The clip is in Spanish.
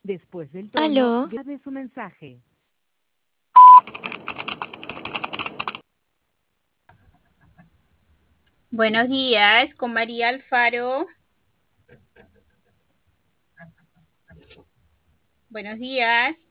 Después del tono, Aló, grabe su mensaje. Buenos días, con María Alfaro. Buenos días.